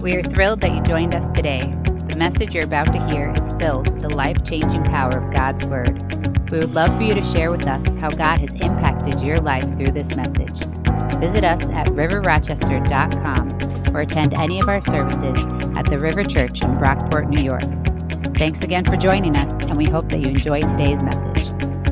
We are thrilled that you joined us today. The message you're about to hear is filled with the life-changing power of God's Word. We would love for you to share with us how God has impacted your life through this message. Visit us at riverrochester.com or attend any of our services at the River Church in Brockport, New York. Thanks again for joining us, and we hope that you enjoy today's message.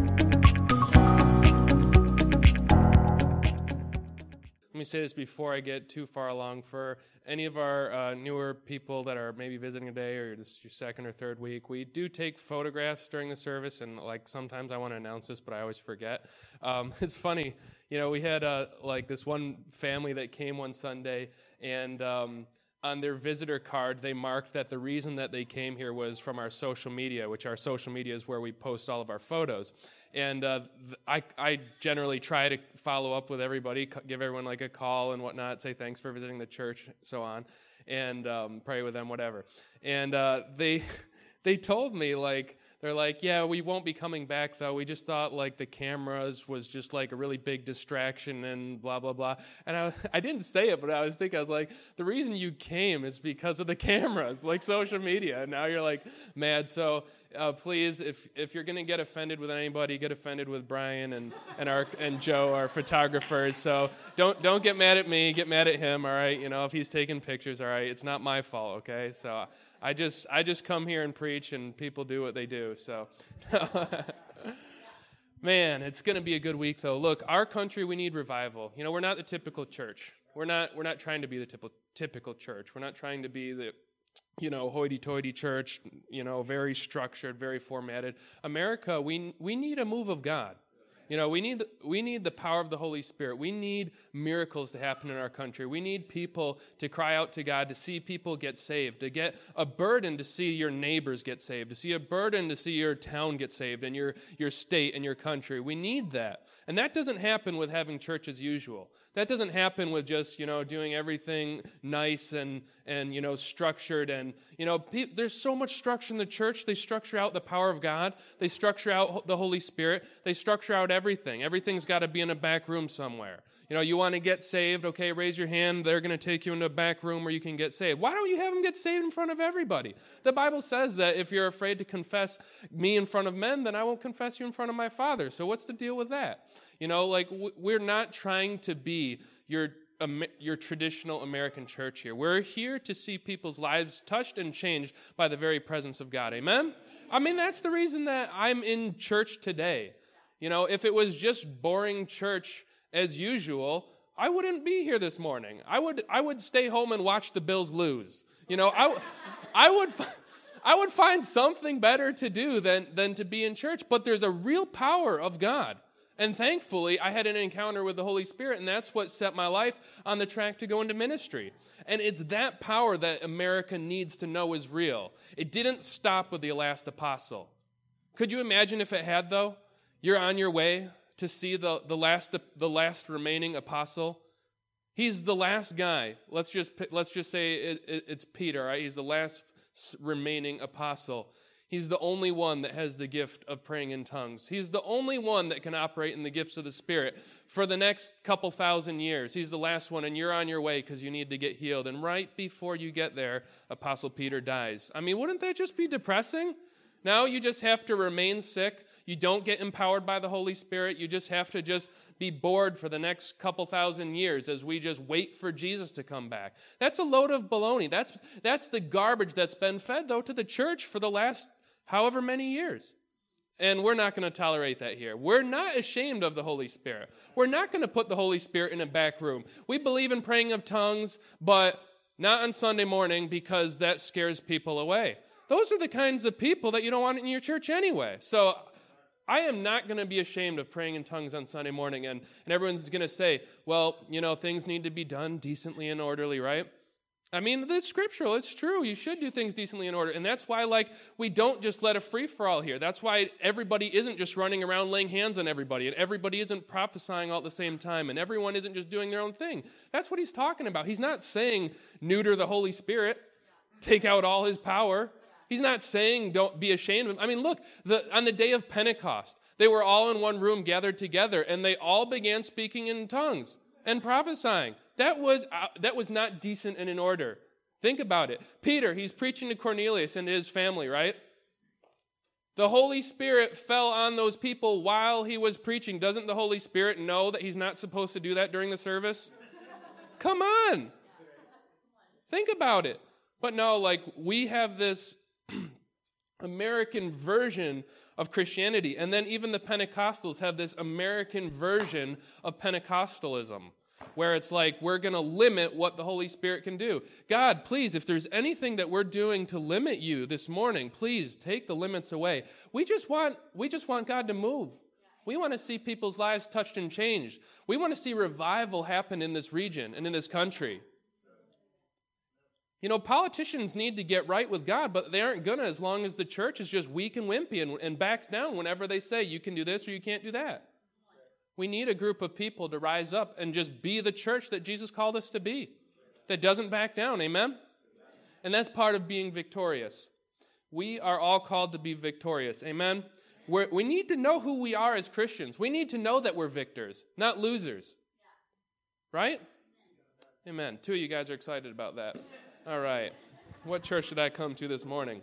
Let me say this before I get too far along. For any of our newer people that are maybe visiting today, or this is your second or third week, we do take photographs during the service, and sometimes I want to announce this, but I always forget. It's funny, we had this one family that came one Sunday, and on their visitor card, they marked that the reason that they came here was from our social media, which our social media is where we post all of our photos. And I generally try to follow up with everybody, give everyone a call and whatnot, say thanks for visiting the church, so on, and pray with them, whatever. And they told me, they're like, yeah, we won't be coming back, though. We just thought, the cameras was just, a really big distraction and blah, blah, blah. And I didn't say it, but I was like, the reason you came is because of the cameras, social media. And now you're, mad. So please, if you're going to get offended with anybody, get offended with Brian and Joe, our photographers. So don't get mad at me. Get mad at him, all right? If he's taking pictures, all right? It's not my fault, okay? So I just come here and preach, and people do what they do. So, man, it's going to be a good week, though. Look, our country, we need revival. We're not the typical church. We're not trying to be the typical church. We're not trying to be the hoity-toity church. Very structured, very formatted. America, we need a move of God. We need the power of the Holy Spirit. We need miracles to happen in our country. We need people to cry out to God, to see people get saved, to get a burden to see your neighbors get saved, to see a burden to see your town get saved and your state and your country. We need that. And that doesn't happen with having church as usual. That doesn't happen with just, doing everything nice and structured. And, there's so much structure in the church. They structure out the power of God. They structure out the Holy Spirit. They structure out everything. Everything's got to be in a back room somewhere. You want to get saved, okay, raise your hand. They're going to take you into a back room where you can get saved. Why don't you have them get saved in front of everybody? The Bible says that if you're afraid to confess me in front of men, then I won't confess you in front of my Father. So what's the deal with that? We're not trying to be your traditional American church here. We're here to see people's lives touched and changed by the very presence of God. Amen? That's the reason that I'm in church today. If it was just boring church as usual, I wouldn't be here this morning. I would stay home and watch the Bills lose. I would find something better to do than to be in church. But there's a real power of God. And thankfully, I had an encounter with the Holy Spirit, and that's what set my life on the track to go into ministry. And it's that power that America needs to know is real. It didn't stop with the last apostle. Could you imagine if it had, though? You're on your way to see the last remaining apostle. He's the last guy. Let's just say it's Peter, right? He's the last remaining apostle. He's the only one that has the gift of praying in tongues. He's the only one that can operate in the gifts of the Spirit for the next couple thousand years. He's the last one, and you're on your way because you need to get healed. And right before you get there, Apostle Peter dies. Wouldn't that just be depressing? Now you just have to remain sick. You don't get empowered by the Holy Spirit. You just have to just be bored for the next couple thousand years as we just wait for Jesus to come back. That's a load of baloney. That's the garbage that's been fed, though, to the church for the last however many years. And we're not going to tolerate that here. We're not ashamed of the Holy Spirit. We're not going to put the Holy Spirit in a back room. We believe in praying of tongues, but not on Sunday morning because that scares people away. Those are the kinds of people that you don't want in your church anyway. So I am not going to be ashamed of praying in tongues on Sunday morning. And everyone's going to say, well, things need to be done decently and orderly, right? It's scriptural. It's true. You should do things decently in order. And that's why, we don't just let a free-for-all here. That's why everybody isn't just running around laying hands on everybody, and everybody isn't prophesying all at the same time, and everyone isn't just doing their own thing. That's what he's talking about. He's not saying neuter the Holy Spirit, take out all his power. He's not saying don't be ashamed of him. Look, on the day of Pentecost, they were all in one room gathered together, and they all began speaking in tongues and prophesying. That was not decent and in order. Think about it. Peter, he's preaching to Cornelius and his family, right? The Holy Spirit fell on those people while he was preaching. Doesn't the Holy Spirit know that he's not supposed to do that during the service? Come on. Think about it. But no, like, we have this American version of Christianity. And then even the Pentecostals have this American version of Pentecostalism, where it's like, we're going to limit what the Holy Spirit can do. God, please, if there's anything that we're doing to limit you this morning, please take the limits away. We just want God to move. We want to see people's lives touched and changed. We want to see revival happen in this region and in this country. You know, politicians need to get right with God, but they aren't going to as long as the church is just weak and wimpy and backs down whenever they say you can do this or you can't do that. We need a group of people to rise up and just be the church that Jesus called us to be, that doesn't back down, amen? And that's part of being victorious. We are all called to be victorious, amen? We need to know who we are as Christians. We need to know that we're victors, not losers, right? Amen. 2 of you guys are excited about that. All right. What church did I come to this morning?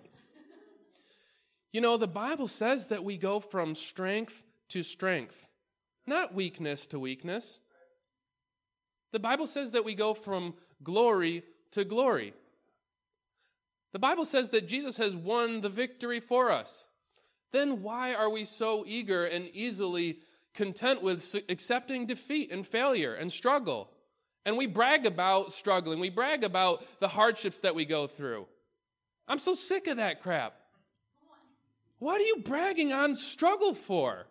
You know, the Bible says that we go from strength to strength, not weakness to weakness. The Bible says that we go from glory to glory. The Bible says that Jesus has won the victory for us. Then why are we so eager and easily content with accepting defeat and failure and struggle? And we brag about struggling. We brag about the hardships that we go through. I'm so sick of that crap. What are you bragging on struggle for?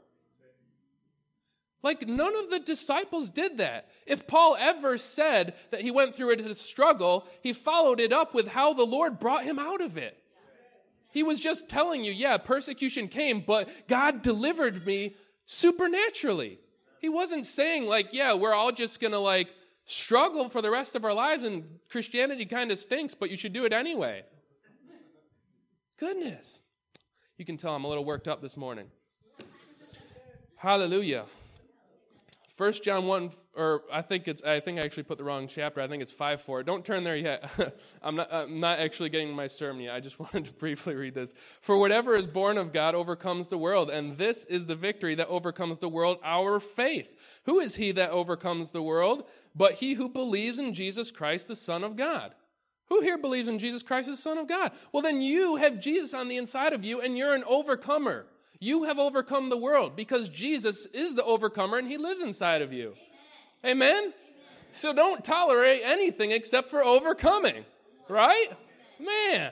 Like, none of the disciples did that. If Paul ever said that he went through a struggle, he followed it up with how the Lord brought him out of it. He was just telling you, yeah, persecution came, but God delivered me supernaturally. He wasn't saying, like, yeah, we're all just going to, like, struggle for the rest of our lives and Christianity kind of stinks, but you should do it anyway. Goodness. You can tell I'm a little worked up this morning. Hallelujah. 1 John 1, or I think I actually put the wrong chapter. I think it's 5:4. Don't turn there yet. I'm not actually getting to my sermon yet. I just wanted to briefly read this. For whatever is born of God overcomes the world, and this is the victory that overcomes the world, our faith. Who is he that overcomes the world? But he who believes in Jesus Christ, the Son of God. Who here believes in Jesus Christ, the Son of God? Well, then you have Jesus on the inside of you, and you're an overcomer. You have overcome the world because Jesus is the overcomer and he lives inside of you. Amen? Amen? So don't tolerate anything except for overcoming, right? Man.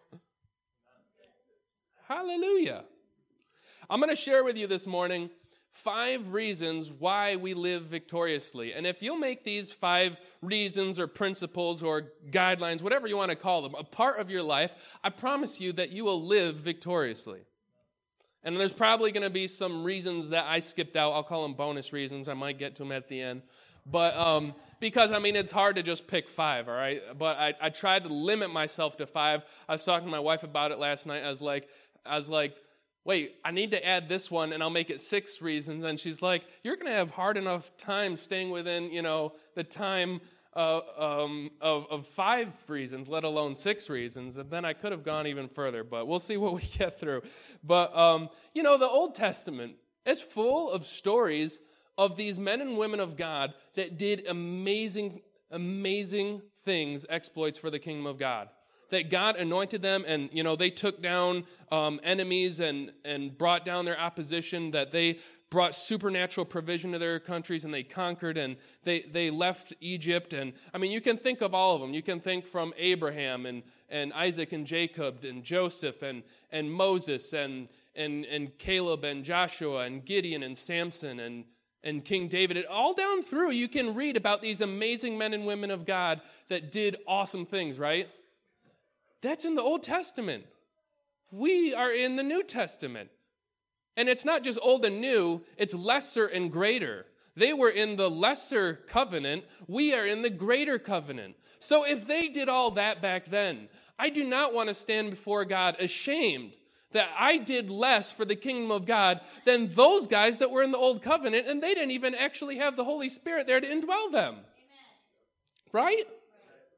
Hallelujah. I'm going to share with you this morning 5 reasons why we live victoriously. And if you'll make these 5 reasons or principles or guidelines, whatever you want to call them, a part of your life, I promise you that you will live victoriously. And there's probably going to be some reasons that I skipped out. I'll call them bonus reasons. I might get to them at the end. But because, I mean, it's hard to just pick 5, all right? But I tried to limit myself to 5. I was talking to my wife about it last night. I was like, wait, I need to add this one, and I'll make it 6 reasons. And she's like, you're going to have hard enough time staying within, the time of 5 reasons, let alone 6 reasons, and then I could have gone even further, but we'll see what we get through. But, the Old Testament, it's full of stories of these men and women of God that did amazing, amazing things, exploits for the kingdom of God. That God anointed them and, they took down enemies and brought down their opposition, that they brought supernatural provision to their countries and they conquered and they left Egypt. And, I mean, you can think of all of them. You can think from Abraham and Isaac and Jacob and Joseph and Moses and Caleb and Joshua and Gideon and Samson and King David. And all down through, you can read about these amazing men and women of God that did awesome things, right? That's in the Old Testament. We are in the New Testament. And it's not just old and new, it's lesser and greater. They were in the lesser covenant. We are in the greater covenant. So if they did all that back then, I do not want to stand before God ashamed that I did less for the kingdom of God than those guys that were in the old covenant, and they didn't even actually have the Holy Spirit there to indwell them. Amen. Right?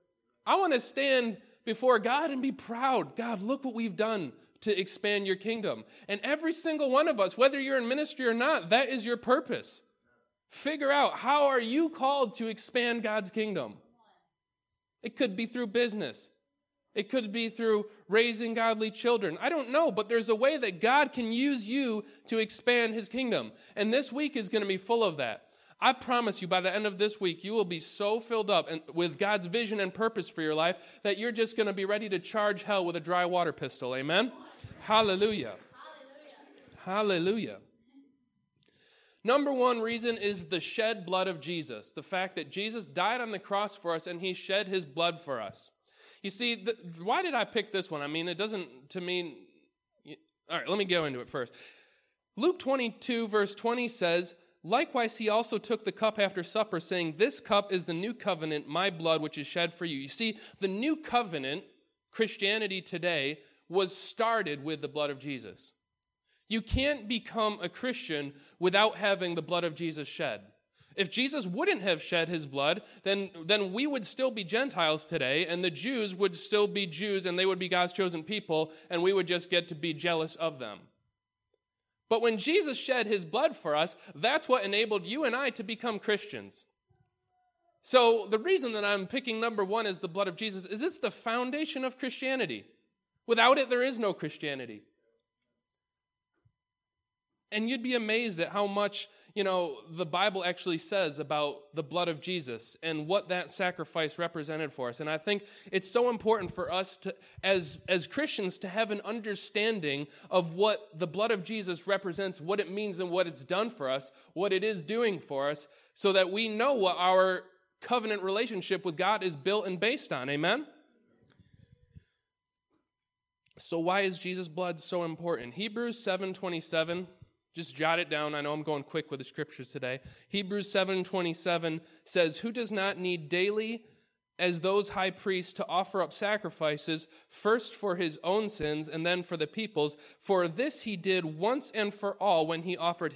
I want to stand before God and be proud. God, look what we've done to expand your kingdom. And every single one of us, whether you're in ministry or not, that is your purpose. Figure out, how are you called to expand God's kingdom? It could be through business. It could be through raising godly children. I don't know, but there's a way that God can use you to expand his kingdom. And this week is going to be full of that. I promise you, by the end of this week, you will be so filled up with God's vision and purpose for your life that you're just going to be ready to charge hell with a dry water pistol. Amen? Hallelujah. Hallelujah. Number one reason is the shed blood of Jesus. The fact that Jesus died on the cross for us and he shed his blood for us. You see, why did I pick this one? I mean, it doesn't to mean... All right, let me go into it first. Luke 22, verse 20 says, "Likewise, he also took the cup after supper, saying, 'This cup is the new covenant, my blood, which is shed for you.'" You see, the new covenant, Christianity today, was started with the blood of Jesus. You can't become a Christian without having the blood of Jesus shed. If Jesus wouldn't have shed his blood, then we would still be Gentiles today, and the Jews would still be Jews, and they would be God's chosen people, and we would just get to be jealous of them. But when Jesus shed his blood for us, that's what enabled you and I to become Christians. So the reason that I'm picking number one as the blood of Jesus is it's the foundation of Christianity. Without it, there is no Christianity. And you'd be amazed at how much, the Bible actually says about the blood of Jesus and what that sacrifice represented for us. And I think it's so important for us to, as Christians, to have an understanding of what the blood of Jesus represents, what it means and what it's done for us, what it is doing for us, so that we know what our covenant relationship with God is built and based on. Amen? So why is Jesus' blood so important? Hebrews 7:27. Just jot it down. I know I'm going quick with the scriptures today. Hebrews 7:27 says, "Who does not need daily as those high priests to offer up sacrifices, first for his own sins and then for the people's. For this he did once and for all when he offered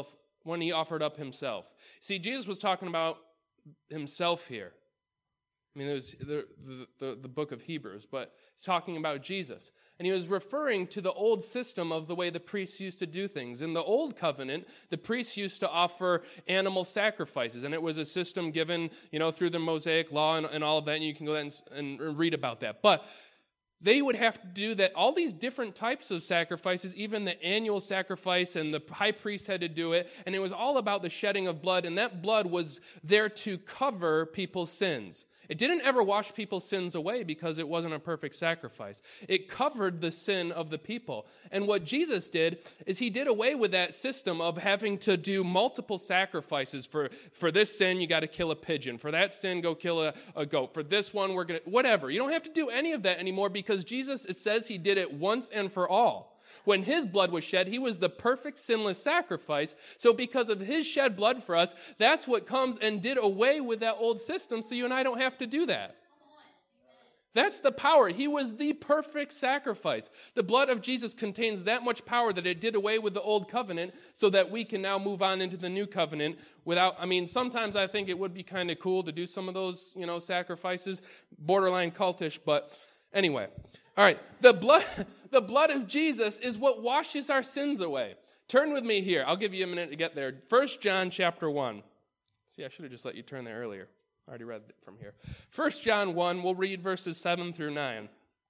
up himself." See, Jesus was talking about himself here. I mean, there's the book of Hebrews, but it's talking about Jesus. And he was referring to the old system of the way the priests used to do things. In the old covenant, the priests used to offer animal sacrifices, and it was a system given, through the Mosaic law and all of that, and you can go and read about that. But they would have to do that, all these different types of sacrifices, even the annual sacrifice, and the high priest had to do it, and it was all about the shedding of blood, and that blood was there to cover people's sins. It didn't ever wash people's sins away because it wasn't a perfect sacrifice. It covered the sin of the people. And what Jesus did is he did away with that system of having to do multiple sacrifices. For this sin, you got to kill a pigeon. For that sin, go kill a goat. For this one, we're going to, whatever. You don't have to do any of that anymore because Jesus, it says he did it once and for all. When his blood was shed, he was the perfect sinless sacrifice. So because of his shed blood for us, that's what comes and did away with that old system so you and I don't have to do that. That's the power. He was the perfect sacrifice. The blood of Jesus contains that much power that it did away with the old covenant so that we can now move on into the new covenant sometimes I think it would be kind of cool to do some of those, sacrifices, borderline cultish, but anyway. All right, the blood of Jesus is what washes our sins away. Turn with me here. I'll give you a minute to get there. 1 John chapter 1. See, I should have just let you turn there earlier. I already read it from here. 1 John 1, we'll read verses 7 through 9.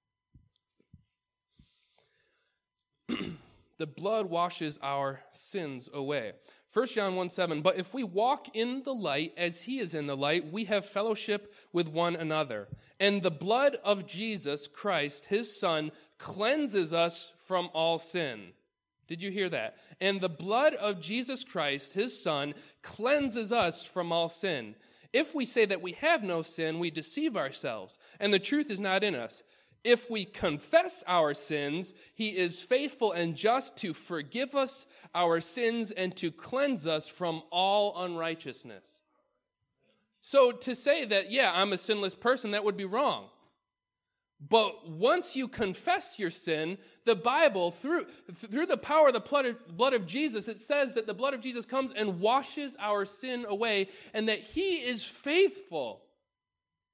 The blood washes our sins away. 1 John 1:7, "But if we walk in the light as he is in the light, we have fellowship with one another. And the blood of Jesus Christ, his Son, cleanses us from all sin." Did you hear that? And the blood of Jesus Christ, his Son, cleanses us from all sin. If we say that we have no sin, we deceive ourselves, and the truth is not in us. If we confess our sins, he is faithful and just to forgive us our sins and to cleanse us from all unrighteousness. So to say that, I'm a sinless person, that would be wrong. But once you confess your sin, the Bible, through the power of the blood of Jesus, it says that the blood of Jesus comes and washes our sin away and that he is faithful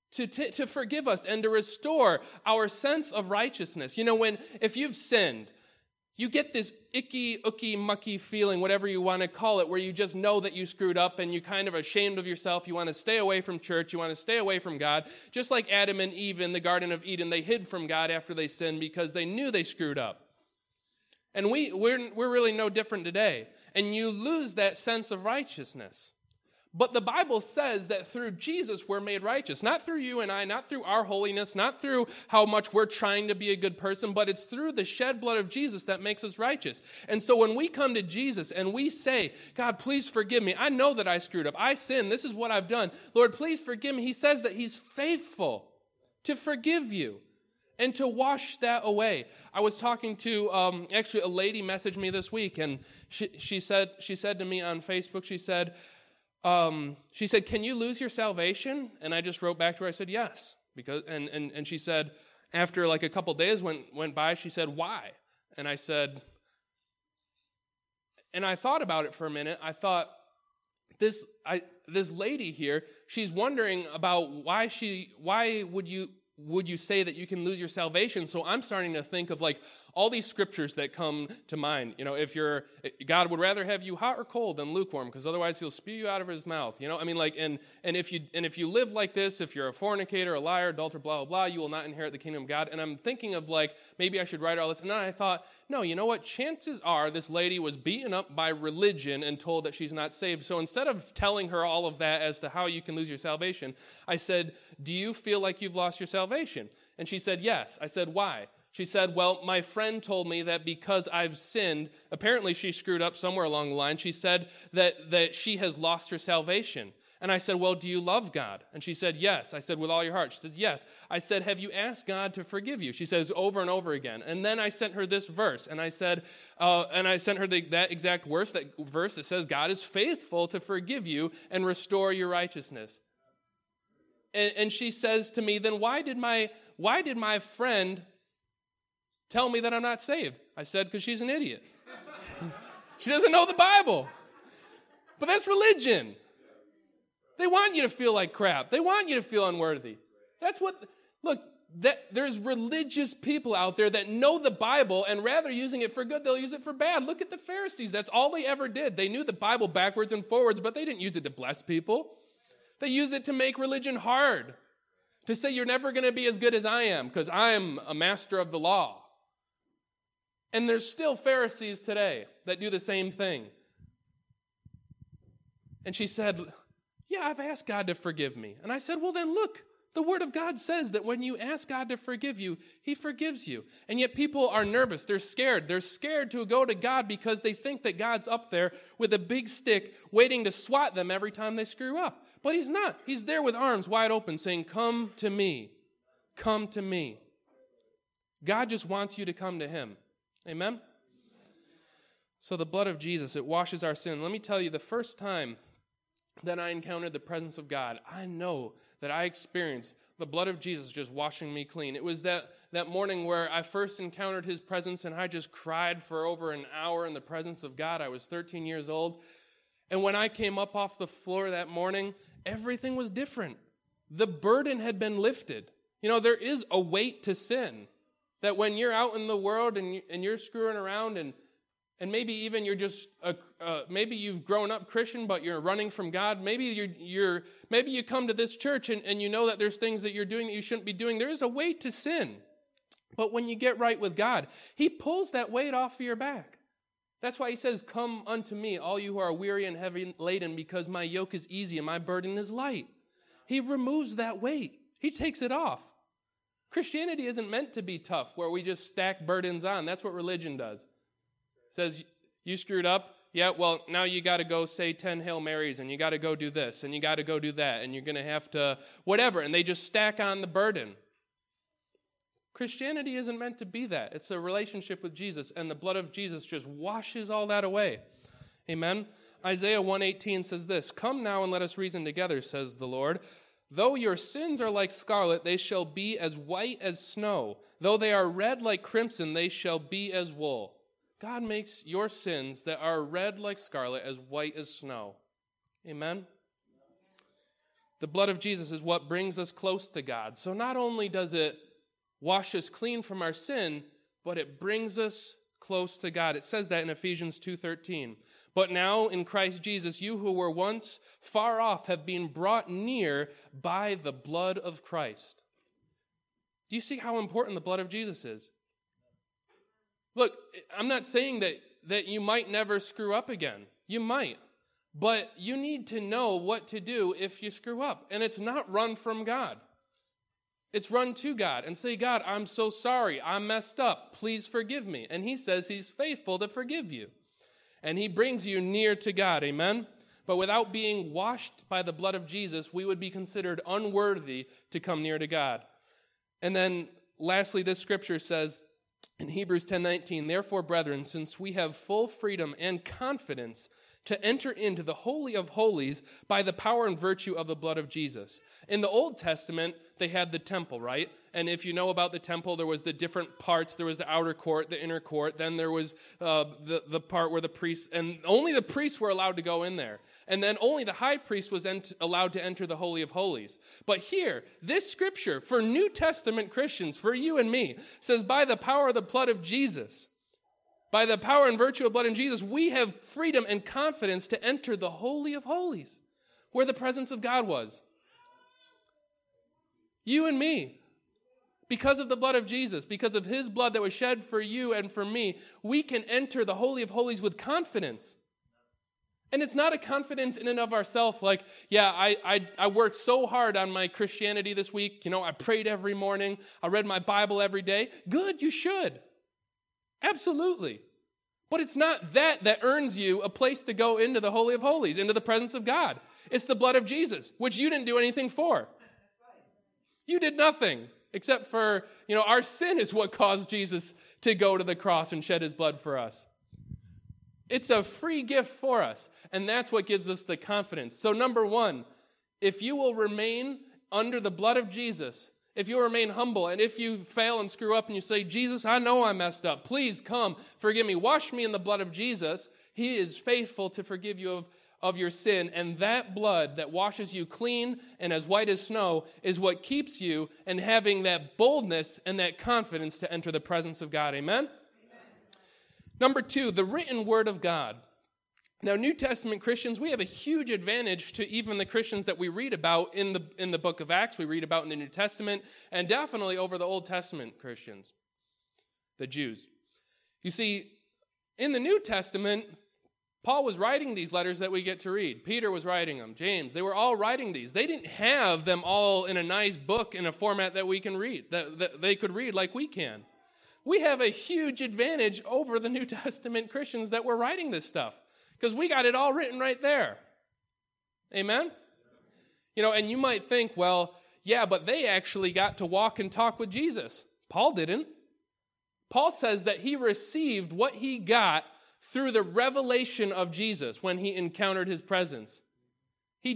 to forgive us and to restore our sense of righteousness. You know, if you've sinned, you get this icky, ooky, mucky feeling, whatever you want to call it, where you just know that you screwed up and you kind of are ashamed of yourself. You want to stay away from church. You want to stay away from God. Just like Adam and Eve in the Garden of Eden, they hid from God after they sinned because they knew they screwed up. And we're really no different today. And you lose that sense of righteousness. But the Bible says that through Jesus we're made righteous. Not through you and I, not through our holiness, not through how much we're trying to be a good person, but it's through the shed blood of Jesus that makes us righteous. And so when we come to Jesus and we say, God, please forgive me. I know that I screwed up. I sinned. This is what I've done. Lord, please forgive me. He says that he's faithful to forgive you and to wash that away. I was talking to, actually a lady messaged me this week, and she said to me on Facebook, she said, can you lose your salvation? And I just wrote back to her, I said, yes. And she said, after like a couple days went by, she said, why? And I said, and I thought about it for a minute. I thought, this lady here, she's wondering about why would you say that you can lose your salvation? So I'm starting to think of like all these scriptures that come to mind. You know, God would rather have you hot or cold than lukewarm, because otherwise he'll spew you out of his mouth. You know, I mean, like, and if you live like this, if you're a fornicator, a liar, adulterer, blah, blah, blah, you will not inherit the kingdom of God. And I'm thinking of like, maybe I should write all this. And then I thought, no, you know what? Chances are this lady was beaten up by religion and told that she's not saved. So instead of telling her all of that as to how you can lose your salvation, I said, do you feel like you've lost your salvation? And she said, yes. I said, why? She said, well, my friend told me that because I've sinned, apparently she screwed up somewhere along the line. She said that she has lost her salvation. And I said, well, do you love God? And she said, yes. I said, with all your heart? She said, yes. I said, have you asked God to forgive you? She says, over and over again. And then I sent her this verse, and I said, and I sent her that exact verse that says God is faithful to forgive you and restore your righteousness. And she says to me, then why did my friend tell me that I'm not saved? I said, because she's an idiot. She doesn't know the Bible. But that's religion. They want you to feel like crap. They want you to feel unworthy. There's religious people out there that know the Bible, and rather using it for good, they'll use it for bad. Look at the Pharisees. That's all they ever did. They knew the Bible backwards and forwards, but they didn't use it to bless people. They use it to make religion hard, to say you're never going to be as good as I am because I'm a master of the law. And there's still Pharisees today that do the same thing. And she said, yeah, I've asked God to forgive me. And I said, well, then look, the Word of God says that when you ask God to forgive you, He forgives you. And yet people are nervous. They're scared. They're scared to go to God because they think that God's up there with a big stick waiting to swat them every time they screw up. But He's not. He's there with arms wide open saying, come to me. Come to me. God just wants you to come to Him. Amen? So the blood of Jesus, it washes our sin. Let me tell you, the first time that I encountered the presence of God, I know that I experienced the blood of Jesus just washing me clean. It was that morning where I first encountered His presence, and I just cried for over an hour in the presence of God. I was 13 years old. And when I came up off the floor that morning, everything was different. The burden had been lifted. You know, there is a weight to sin. That when you're out in the world and you're screwing around and maybe even you're just maybe you've grown up Christian but you're running from God. Maybe you come to this church and you know that there's things that you're doing that you shouldn't be doing. There is a weight to sin. But when you get right with God, He pulls that weight off of your back. That's why He says, "Come unto me, all you who are weary and heavy laden, because my yoke is easy and my burden is light." He removes that weight. He takes it off. Christianity isn't meant to be tough, where we just stack burdens on. That's what religion does. It says, you screwed up? Yeah, well, now you got to go say 10 Hail Marys, and you got to go do this, and you got to go do that, and you're going to have to whatever, and they just stack on the burden. Christianity isn't meant to be that. It's a relationship with Jesus, and the blood of Jesus just washes all that away. Amen? Isaiah 1:18 says this, "Come now and let us reason together, says the Lord. Though your sins are like scarlet, they shall be as white as snow. Though they are red like crimson, they shall be as wool." God makes your sins that are red like scarlet as white as snow. Amen? The blood of Jesus is what brings us close to God. So not only does it wash us clean from our sin, but it brings us close to God. It says that in Ephesians 2:13. But now in Christ Jesus, you who were once far off have been brought near by the blood of Christ. Do you see how important the blood of Jesus is? Look, I'm not saying that you might never screw up again. You might. But you need to know what to do if you screw up. And it's not run from God. It's run to God and say, God, I'm so sorry. I messed up. Please forgive me. And he says he's faithful to forgive you. And he brings you near to God. Amen? But without being washed by the blood of Jesus, we would be considered unworthy to come near to God. And then lastly, this scripture says in Hebrews 10:19, therefore, brethren, since we have full freedom and confidence to enter into the Holy of Holies by the power and virtue of the blood of Jesus. In the Old Testament, they had the temple, right? And if you know about the temple, there was the different parts. There was the outer court, the inner court. Then there was the part where the priests, and only the priests were allowed to go in there. And then only the high priest was allowed to enter the Holy of Holies. But here, this scripture for New Testament Christians, for you and me, says by the power of the blood of Jesus, by the power and virtue of blood in Jesus, we have freedom and confidence to enter the Holy of Holies, where the presence of God was. You and me, because of the blood of Jesus, because of his blood that was shed for you and for me, we can enter the Holy of Holies with confidence. And it's not a confidence in and of ourselves like, yeah, I worked so hard on my Christianity this week. You know, I prayed every morning. I read my Bible every day. Good, you should. Absolutely. But it's not that earns you a place to go into the Holy of Holies, into the presence of God. It's the blood of Jesus, which you didn't do anything for. You did nothing except for, our sin is what caused Jesus to go to the cross and shed his blood for us. It's a free gift for us, and that's what gives us the confidence. So number one, if you will remain under the blood of Jesus, if you remain humble, and if you fail and screw up and you say, Jesus, I know I messed up. Please come, forgive me. Wash me in the blood of Jesus. He is faithful to forgive you of your sin. And that blood that washes you clean and as white as snow is what keeps you and having that boldness and that confidence to enter the presence of God. Amen? Amen. Number two, the written word of God. Now, New Testament Christians, we have a huge advantage to even the Christians that we read about in the book of Acts, we read about in the New Testament, and definitely over the Old Testament Christians, the Jews. You see, in the New Testament, Paul was writing these letters that we get to read. Peter was writing them. James, they were all writing these. They didn't have them all in a nice book in a format that we can read, that they could read like we can. We have a huge advantage over the New Testament Christians that were writing this stuff. Because we got it all written right there. Amen? And you might think, well, yeah, but they actually got to walk and talk with Jesus. Paul didn't. Paul says that he received what he got through the revelation of Jesus when he encountered his presence. He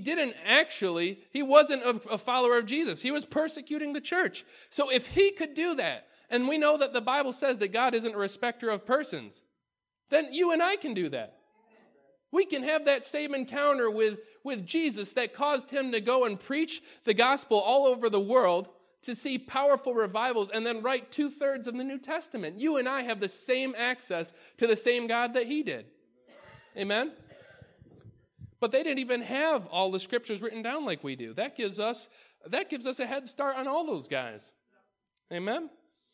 wasn't a follower of Jesus. He was persecuting the church. So if he could do that, and we know that the Bible says that God isn't a respecter of persons, then you and I can do that. We can have that same encounter with Jesus that caused him to go and preach the gospel all over the world, to see powerful revivals, and then write 2/3 of the New Testament. You and I have the same access to the same God that he did. Amen? But they didn't even have all the scriptures written down like we do. That gives us a head start on all those guys. Amen?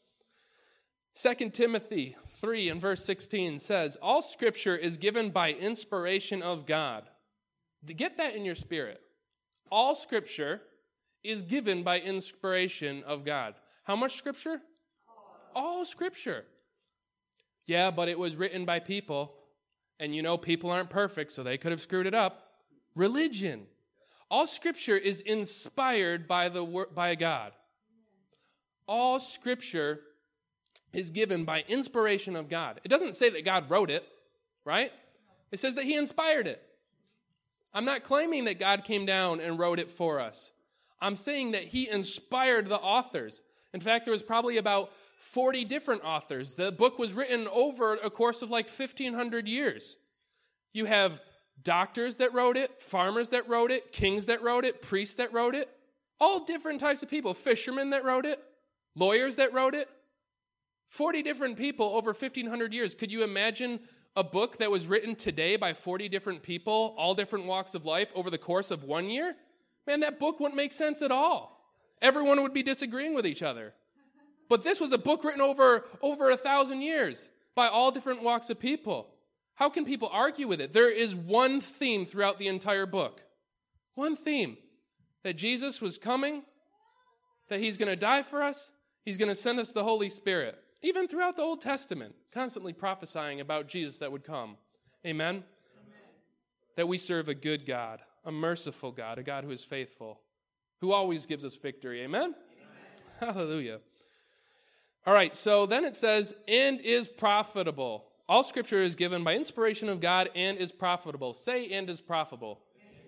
2 Timothy 3 and verse 16 says, all scripture is given by inspiration of God. Get that in your spirit. All scripture is given by inspiration of God. How much scripture? All scripture. Yeah, but it was written by people, and people aren't perfect, so they could have screwed it up. Religion. All scripture is inspired by God. All scripture is given by inspiration of God. It doesn't say that God wrote it, right? It says that he inspired it. I'm not claiming that God came down and wrote it for us. I'm saying that he inspired the authors. In fact, there was probably about 40 different authors. The book was written over a course of like 1,500 years. You have doctors that wrote it, farmers that wrote it, kings that wrote it, priests that wrote it, all different types of people, fishermen that wrote it, lawyers that wrote it, 40 different people over 1,500 years. Could you imagine a book that was written today by 40 different people, all different walks of life, over the course of 1 year? Man, that book wouldn't make sense at all. Everyone would be disagreeing with each other. But this was a book written over 1,000 years by all different walks of people. How can people argue with it? There is one theme throughout the entire book. One theme. That Jesus was coming, that he's going to die for us, he's going to send us the Holy Spirit. Even throughout the Old Testament, constantly prophesying about Jesus that would come. Amen? Amen? That we serve a good God, a merciful God, a God who is faithful, who always gives us victory. Amen? Amen. Hallelujah. All right, so then it says, and is profitable. All Scripture is given by inspiration of God and is profitable. Say, and is profitable.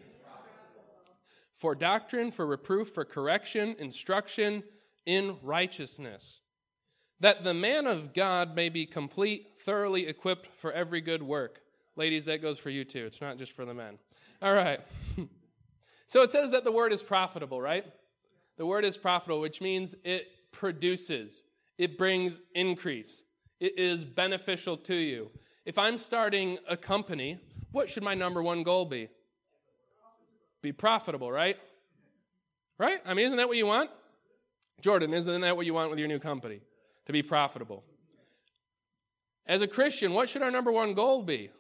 For doctrine, for reproof, for correction, instruction in righteousness, that the man of God may be complete, thoroughly equipped for every good work. Ladies, that goes for you too. It's not just for the men. All right. So it says that the word is profitable, right? The word is profitable, which means it produces. It brings increase. It is beneficial to you. If I'm starting a company, what should my number one goal be? Be profitable, right? Right? I mean, isn't that what you want? Jordan, isn't that what you want with your new company? To be profitable. As a Christian, what should our number one goal be?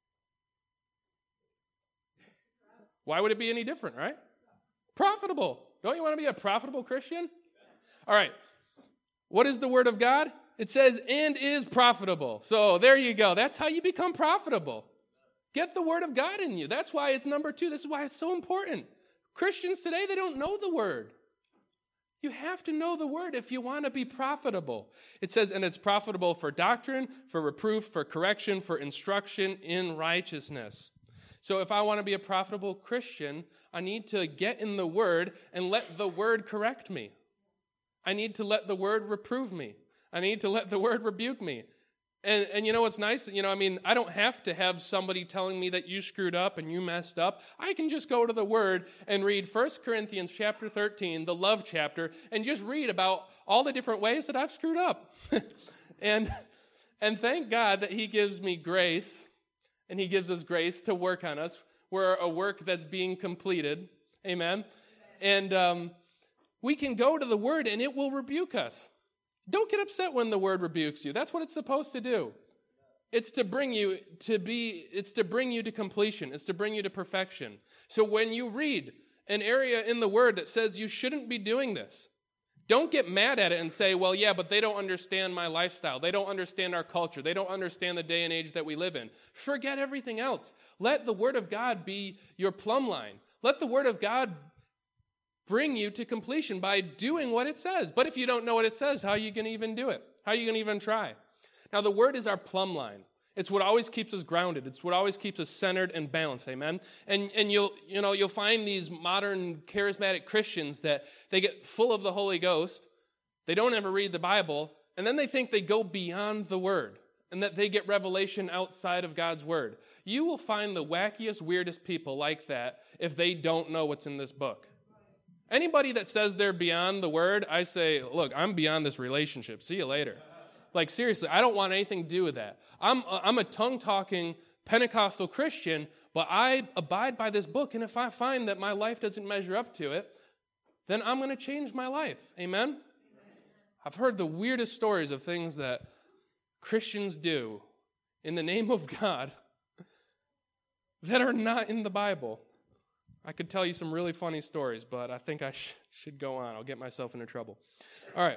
Why would it be any different, right? Profitable. Don't you want to be a profitable Christian? All right. What is the word of God? It says, and is profitable. So there you go. That's how you become profitable. Get the word of God in you. That's why it's number 2. This is why it's so important. Christians today, they don't know the word. You have to know the word if you want to be profitable. It says, and it's profitable for doctrine, for reproof, for correction, for instruction in righteousness. So if I want to be a profitable Christian, I need to get in the word and let the word correct me. I need to let the word reprove me. I need to let the word rebuke me. And you know what's nice? I don't have to have somebody telling me that you screwed up and you messed up. I can just go to the Word and read 1 Corinthians chapter 13, the love chapter, and just read about all the different ways that I've screwed up. and thank God that He gives me grace, and He gives us grace to work on us. We're a work that's being completed. Amen? And we can go to the Word, and it will rebuke us. Don't get upset when the word rebukes you. That's what it's supposed to do. It's to bring you to completion. It's to bring you to perfection. So when you read an area in the word that says you shouldn't be doing this, don't get mad at it and say, well, yeah, but they don't understand my lifestyle. They don't understand our culture. They don't understand the day and age that we live in. Forget everything else. Let the word of God be your plumb line. Let the word of God bring you to completion by doing what it says. But if you don't know what it says, how are you going to even do it? How are you going to even try? Now, the word is our plumb line. It's what always keeps us grounded. It's what always keeps us centered and balanced. Amen. And you'll find these modern charismatic Christians that they get full of the Holy Ghost. They don't ever read the Bible, and then they think they go beyond the word and that they get revelation outside of God's word. You will find the wackiest, weirdest people like that if they don't know what's in this book. Anybody that says they're beyond the word, I say, look, I'm beyond this relationship. See you later. Like, seriously, I don't want anything to do with that. I'm a tongue-talking Pentecostal Christian, but I abide by this book, and if I find that my life doesn't measure up to it, then I'm going to change my life. Amen? I've heard the weirdest stories of things that Christians do in the name of God that are not in the Bible. I could tell you some really funny stories, but I think I should go on. I'll get myself into trouble. All right.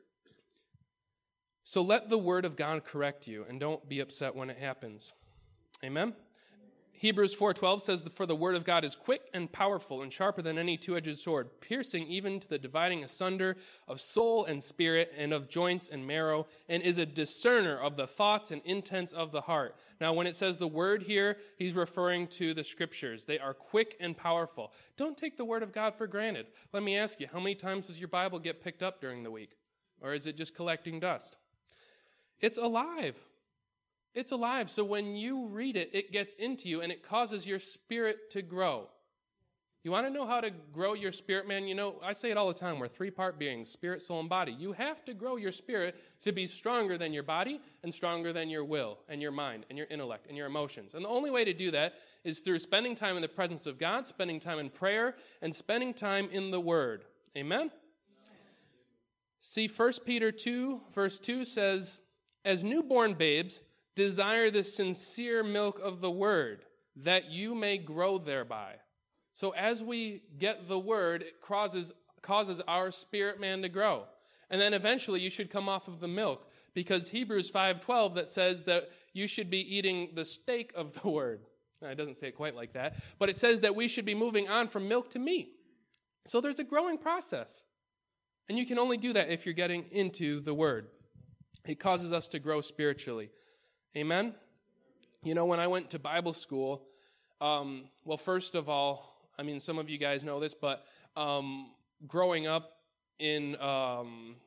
So let the word of God correct you, and don't be upset when it happens. Amen? Hebrews 4:12 says, for the word of God is quick and powerful and sharper than any two-edged sword, piercing even to the dividing asunder of soul and spirit and of joints and marrow, and is a discerner of the thoughts and intents of the heart. Now, when it says the word here, he's referring to the scriptures. They are quick and powerful. Don't take the word of God for granted. Let me ask you, how many times does your Bible get picked up during the week? Or is it just collecting dust? It's alive. It's alive. So when you read it, it gets into you and it causes your spirit to grow. You want to know how to grow your spirit, man? You know, I say it all the time. We're 3-part beings, spirit, soul, and body. You have to grow your spirit to be stronger than your body and stronger than your will and your mind and your intellect and your emotions. And the only way to do that is through spending time in the presence of God, spending time in prayer, and spending time in the Word. Amen? See, 1 Peter 2, verse 2 says, as newborn babes, desire the sincere milk of the Word, that you may grow thereby. So as we get the Word, it causes our spirit man to grow. And then eventually you should come off of the milk, because Hebrews 5:12 that says that you should be eating the steak of the Word. Now, it doesn't say it quite like that, but it says that we should be moving on from milk to meat. So there's a growing process. And you can only do that if you're getting into the Word. It causes us to grow spiritually. Amen? You know, when I went to Bible school, well, first of all, I mean, some of you guys know this, but growing up in a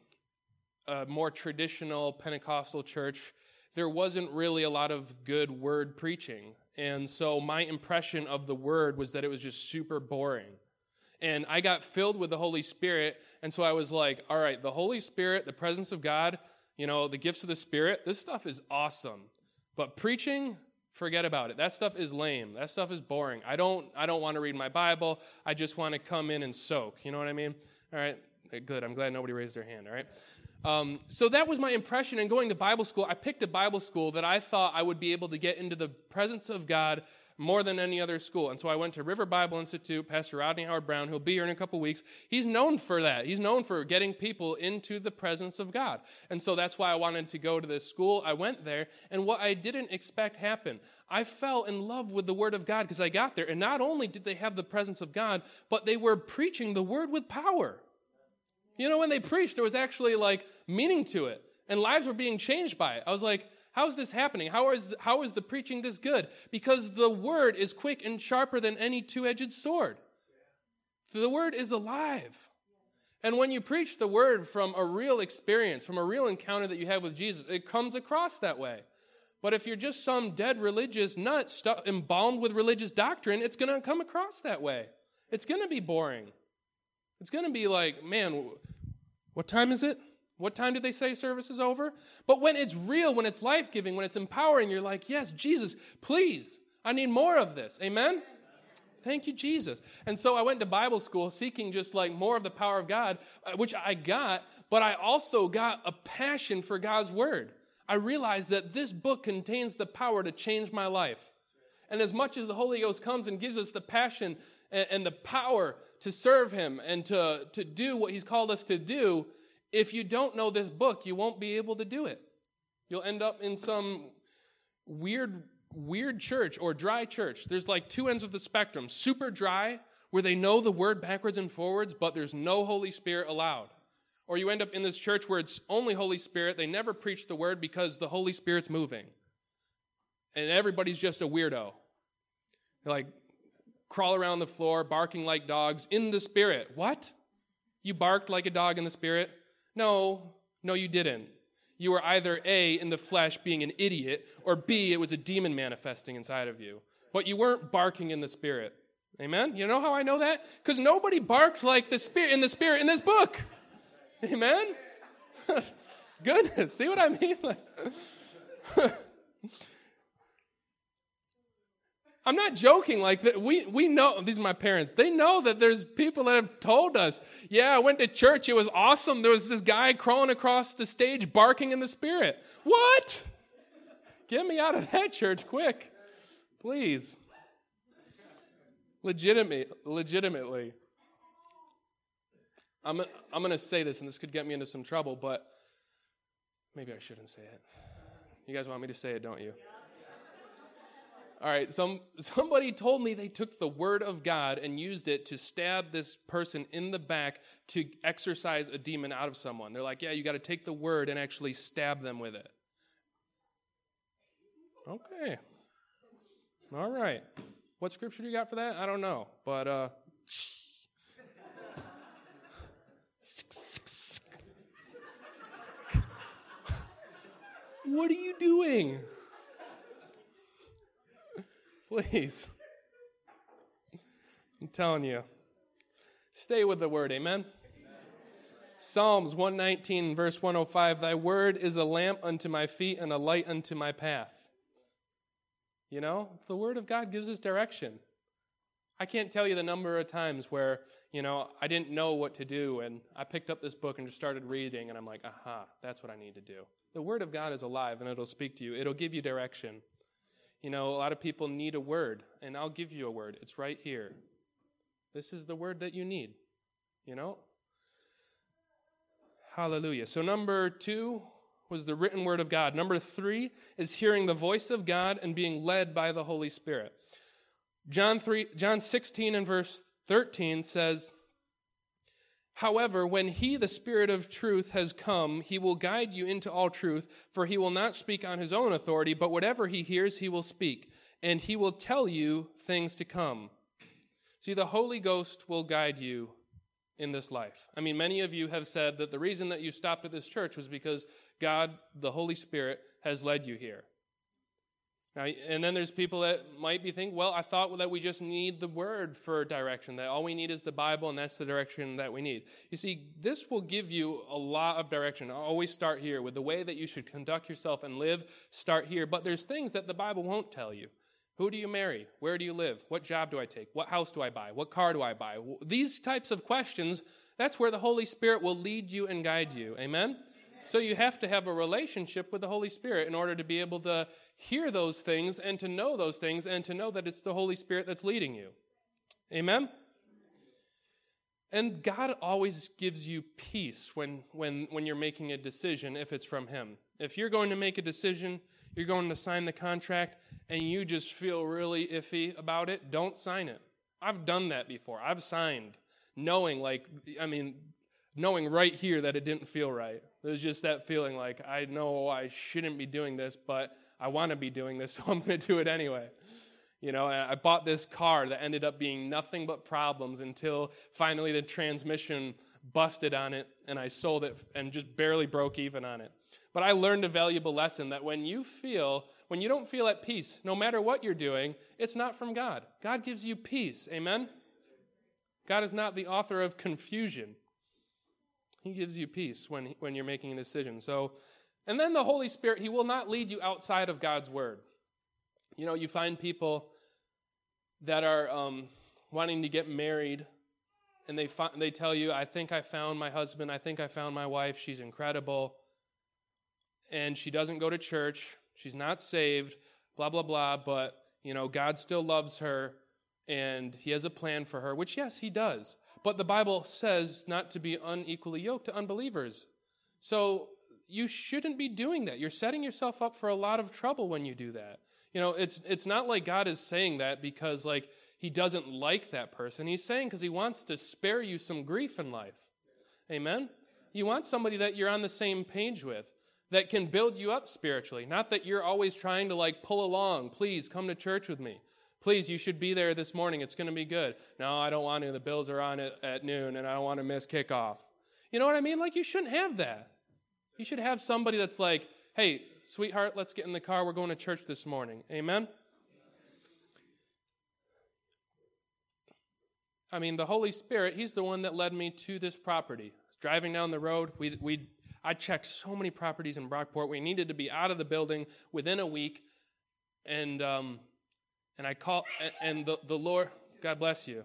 more traditional Pentecostal church, there wasn't really a lot of good word preaching. And so my impression of the word was that it was just super boring. And I got filled with the Holy Spirit, and so I was like, all right, the Holy Spirit, the presence of God, you know, the gifts of the Spirit, this stuff is awesome. But preaching, forget about it. That stuff is lame. That stuff is boring. I don't want to read my Bible. I just want to come in and soak. You know what I mean? All right, good. I'm glad nobody raised their hand, all right? So that was my impression. And going to Bible school, I picked a Bible school that I thought I would be able to get into the presence of God more than any other school. And so I went to River Bible Institute. Pastor Rodney Howard-Brown, who'll be here in a couple weeks, he's known for that. He's known for getting people into the presence of God. And so that's why I wanted to go to this school. I went there, and what I didn't expect happened. I fell in love with the Word of God because I got there. And not only did they have the presence of God, but they were preaching the Word with power. You know, when they preached, there was actually like meaning to it, and lives were being changed by it. I was like, how is this happening? How is the preaching this good? Because the Word is quick and sharper than any two-edged sword. The Word is alive. And when you preach the Word from a real experience, from a real encounter that you have with Jesus, it comes across that way. But if you're just some dead religious nut embalmed with religious doctrine, it's going to come across that way. It's going to be boring. It's going to be like, man, what time is it? What time did they say service is over? But when it's real, when it's life-giving, when it's empowering, you're like, yes, Jesus, please, I need more of this. Amen? Thank you, Jesus. And so I went to Bible school seeking just like more of the power of God, which I got, but I also got a passion for God's Word. I realized that this book contains the power to change my life. And as much as the Holy Ghost comes and gives us the passion and the power to serve Him and to do what He's called us to do, if you don't know this book, you won't be able to do it. You'll end up in some weird church or dry church. There's like two ends of the spectrum. Super dry, where they know the Word backwards and forwards, but there's no Holy Spirit allowed. Or you end up in this church where it's only Holy Spirit. They never preach the Word because the Holy Spirit's moving. And everybody's just a weirdo. They like crawl around the floor, barking like dogs in the Spirit. What? You barked like a dog in the Spirit? No, you didn't. You were either A, in the flesh being an idiot, or B, it was a demon manifesting inside of you. But you weren't barking in the Spirit. Amen? You know how I know that? Because nobody barked like the Spirit in this book. Amen? Goodness, see what I mean? I'm not joking. Like that, we know, these are my parents, they know that there's people that have told us, yeah, I went to church, it was awesome. There was this guy crawling across the stage barking in the Spirit. What? Get me out of that church quick, please. Legitimately. I'm going to say this, and this could get me into some trouble, but maybe I shouldn't say it. You guys want me to say it, don't you? All right, somebody told me they took the Word of God and used it to stab this person in the back to exorcise a demon out of someone. They're like, yeah, you got to take the Word and actually stab them with it. Okay. All right. What scripture do you got for that? I don't know, but what are you doing? Please. I'm telling you. Stay with the word, amen? Psalms 119, verse 105, thy word is a lamp unto my feet and a light unto my path. You know, the word of God gives us direction. I can't tell you the number of times where, I didn't know what to do, and I picked up this book and just started reading, and I'm like, aha, that's what I need to do. The word of God is alive, and it'll speak to you. It'll give you direction. A lot of people need a word, and I'll give you a word. It's right here. This is the word that you need, Hallelujah. So number 2 was the written word of God. Number 3 is hearing the voice of God and being led by the Holy Spirit. John 16 and verse 13 says, however, when he, the Spirit of truth, has come, he will guide you into all truth, for he will not speak on his own authority, but whatever he hears, he will speak, and he will tell you things to come. See, the Holy Ghost will guide you in this life. I mean, many of you have said that the reason that you stopped at this church was because God, the Holy Spirit, has led you here. Now, and then there's people that might be thinking, well, I thought that we just need the word for direction, that all we need is the Bible, and that's the direction that we need. You see, this will give you a lot of direction. Always start here. With the way that you should conduct yourself and live, start here. But there's things that the Bible won't tell you. Who do you marry? Where do you live? What job do I take? What house do I buy? What car do I buy? These types of questions, that's where the Holy Spirit will lead you and guide you. Amen? So you have to have a relationship with the Holy Spirit in order to be able to hear those things and to know those things and to know that it's the Holy Spirit that's leading you. Amen? And God always gives you peace when you're making a decision if it's from Him. If you're going to make a decision, you're going to sign the contract, and you just feel really iffy about it, don't sign it. I've done that before. I've signed knowing right here that it didn't feel right. There's just that feeling like, I know I shouldn't be doing this, but I want to be doing this, so I'm going to do it anyway. I bought this car that ended up being nothing but problems until finally the transmission busted on it, and I sold it and just barely broke even on it. But I learned a valuable lesson that when you don't feel at peace, no matter what you're doing, it's not from God. God gives you peace. Amen? God is not the author of confusion. He gives you peace when you're making a decision. And then the Holy Spirit, He will not lead you outside of God's Word. You find people that are wanting to get married, and they tell you, I think I found my husband, I think I found my wife, she's incredible, and she doesn't go to church, she's not saved, blah, blah, blah, but, God still loves her, and He has a plan for her, which, yes, He does. But the Bible says not to be unequally yoked to unbelievers. So you shouldn't be doing that. You're setting yourself up for a lot of trouble when you do that. It's not like God is saying that because He doesn't like that person. He's saying because He wants to spare you some grief in life. Amen? You want somebody that you're on the same page with, that can build you up spiritually. Not that you're always trying to pull along. Please come to church with me. Please, you should be there this morning. It's going to be good. No, I don't want to. The Bills are on at noon, and I don't want to miss kickoff. You know what I mean? You shouldn't have that. You should have somebody that's like, hey, sweetheart, let's get in the car. We're going to church this morning. Amen? The Holy Spirit, He's the one that led me to this property. Driving down the road, I checked so many properties in Brockport. We needed to be out of the building within a week, and I called, and the Lord, God bless you.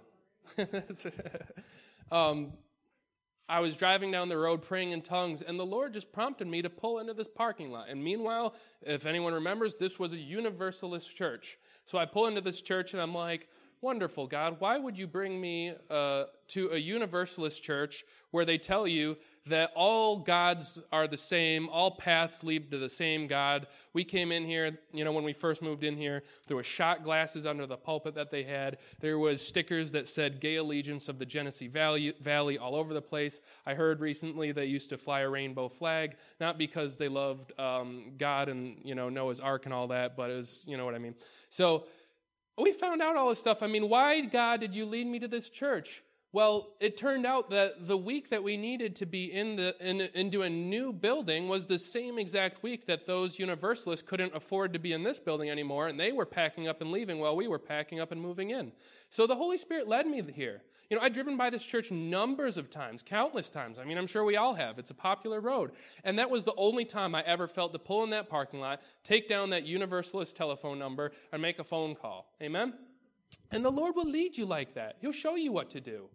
I was driving down the road praying in tongues, and the Lord just prompted me to pull into this parking lot. And meanwhile, if anyone remembers, this was a Universalist church. So I pull into this church, and I'm like, wonderful, God, why would you bring me to a Universalist church where they tell you that all gods are the same, all paths lead to the same God? We came in here, when we first moved in here, there were shot glasses under the pulpit that they had. There was stickers that said Gay Allegiance of the Genesee Valley all over the place. I heard recently they used to fly a rainbow flag, not because they loved God and, Noah's Ark and all that, but it was, what I mean. So we found out all this stuff. Why, God, did you lead me to this church? Well, it turned out that the week that we needed to be into a new building was the same exact week that those Universalists couldn't afford to be in this building anymore, and they were packing up and leaving while we were packing up and moving in. So the Holy Spirit led me here. I've driven by this church numbers of times, countless times. I'm sure we all have. It's a popular road. And that was the only time I ever felt to pull in that parking lot, take down that Universalist telephone number, and make a phone call. Amen? And the Lord will lead you like that. He'll show you what to do.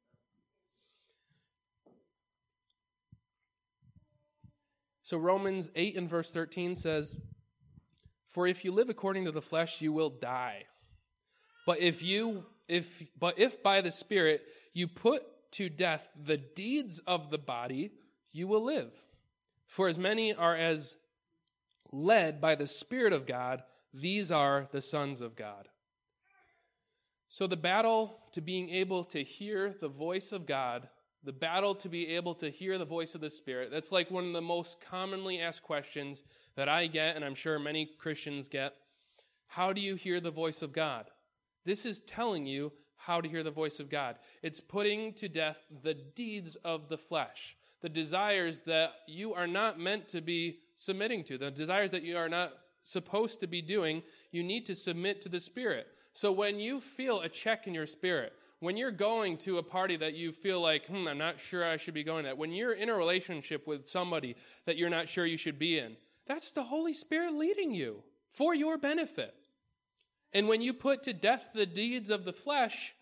So Romans 8 and verse 13 says, "For if you live according to the flesh, you will die. But if by the Spirit you put to death the deeds of the body, you will live. For as many are as led by the Spirit of God, these are the sons of God." So the battle to being able to hear the voice of God, the battle to be able to hear the voice of the Spirit, that's like one of the most commonly asked questions that I get, and I'm sure many Christians get. How do you hear the voice of God? This is telling you how to hear the voice of God. It's putting to death the deeds of the flesh, the desires that you are not meant to be submitting to, the desires that you are not supposed to be doing. You need to submit to the Spirit. So when you feel a check in your spirit, when you're going to a party that you feel like, I'm not sure I should be going to that, when you're in a relationship with somebody that you're not sure you should be in, that's the Holy Spirit leading you for your benefit. And when you put to death the deeds of the flesh,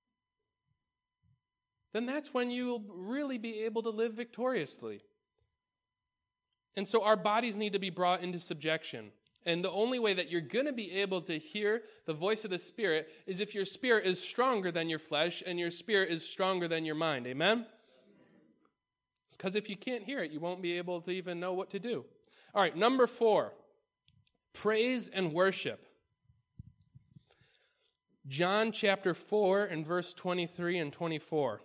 then that's when you'll really be able to live victoriously. And so our bodies need to be brought into subjection. And the only way that you're going to be able to hear the voice of the Spirit is if your spirit is stronger than your flesh and your spirit is stronger than your mind. Amen? Because if you can't hear it, you won't be able to even know what to do. All right, number 4, praise and worship. John chapter 4 and verse 23 and 24.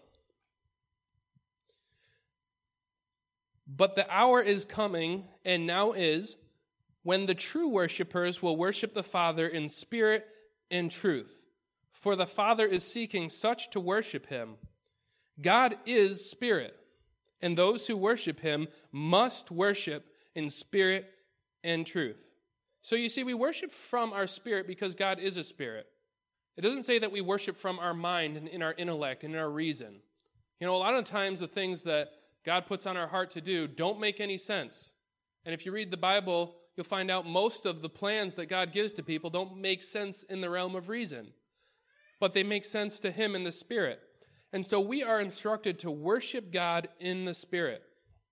"But the hour is coming, and now is, when the true worshipers will worship the Father in spirit and truth. For the Father is seeking such to worship him. God is spirit, and those who worship him must worship in spirit and truth." So you see, we worship from our spirit because God is a spirit. It doesn't say that we worship from our mind and in our intellect and in our reason. A lot of times the things that God puts on our heart to do don't make any sense. And if you read the Bible, you'll find out most of the plans that God gives to people don't make sense in the realm of reason, but they make sense to him in the Spirit. And so we are instructed to worship God in the Spirit.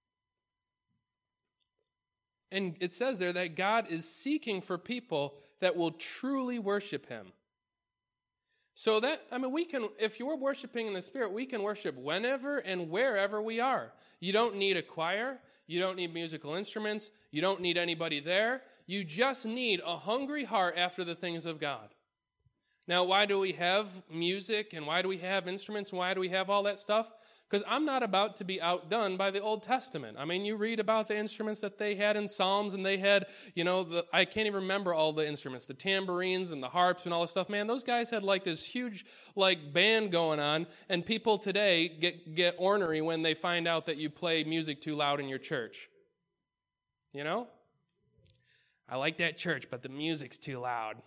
And it says there that God is seeking for people that will truly worship him. So that, we can, if you're worshiping in the Spirit, we can worship whenever and wherever we are. You don't need a choir. You don't need musical instruments. You don't need anybody there. You just need a hungry heart after the things of God. Now, why do we have music and why do we have instruments and why do we have all that stuff? Because I'm not about to be outdone by the Old Testament. You read about the instruments that they had in Psalms, and they had, I can't even remember all the instruments, the tambourines and the harps and all this stuff. Man, those guys had this huge band going on, and people today get ornery when they find out that you play music too loud in your church. I like that church, but the music's too loud.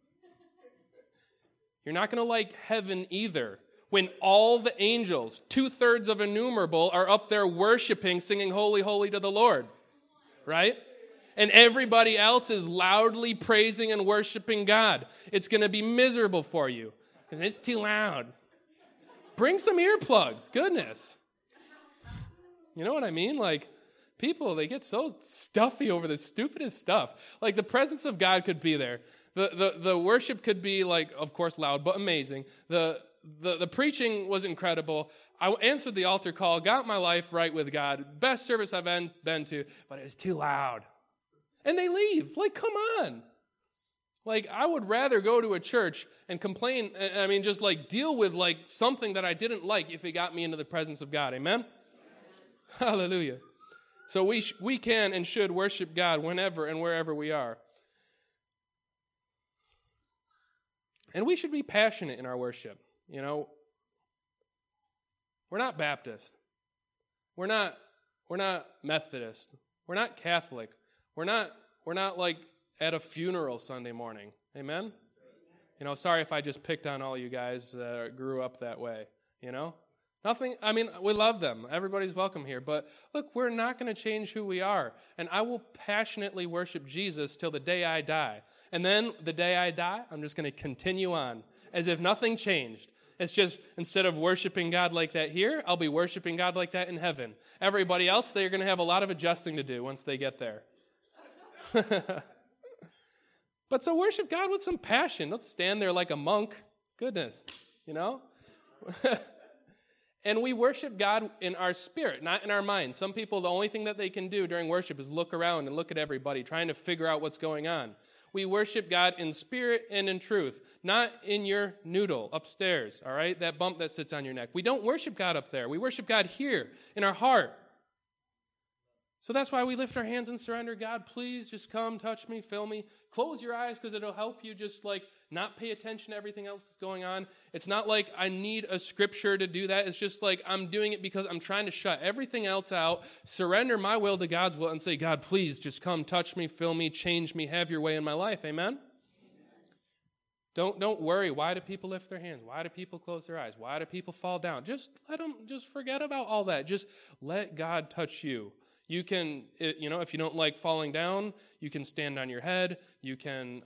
You're not going to like heaven either, when all the angels, 2/3 of innumerable, are up there worshiping, singing holy, holy to the Lord, right? And everybody else is loudly praising and worshiping God. It's going to be miserable for you because it's too loud. Bring some earplugs, goodness. You know what I mean? People, they get so stuffy over the stupidest stuff. The presence of God could be there. The worship could be, of course, loud, but amazing. The preaching was incredible. I answered the altar call, got my life right with God. Best service I've been to, but it was too loud. And they leave. Come on. I would rather go to a church and complain, just deal with something that I didn't like if it got me into the presence of God. Amen? Hallelujah. So we can and should worship God whenever and wherever we are. And we should be passionate in our worship. We're not Baptist. We're not Methodist. We're not Catholic. We're not like at a funeral Sunday morning. Amen? Sorry if I just picked on all you guys that grew up that way, Nothing, we love them. Everybody's welcome here. But look, we're not going to change who we are. And I will passionately worship Jesus till the day I die. And then the day I die, I'm just going to continue on as if nothing changed. It's just, instead of worshiping God like that here, I'll be worshiping God like that in heaven. Everybody else, they're going to have a lot of adjusting to do once they get there. But so worship God with some passion. Don't stand there like a monk. Goodness, And we worship God in our spirit, not in our mind. Some people, the only thing that they can do during worship is look around and look at everybody, trying to figure out what's going on. We worship God in spirit and in truth, not in your noodle upstairs, all right? That bump that sits on your neck. We don't worship God up there. We worship God here in our heart. So that's why we lift our hands and surrender. God, please just come, touch me, fill me. Close your eyes because it'll help you just not pay attention to everything else that's going on. It's not like I need a scripture to do that. It's just like I'm doing it because I'm trying to shut everything else out, surrender my will to God's will, and say, God, please just come, touch me, fill me, change me, have your way in my life. Amen? Don't worry. Why do people lift their hands? Why do people close their eyes? Why do people fall down? Just forget about all that. Just let God touch you. You can, if you don't like falling down, you can stand on your head. You can,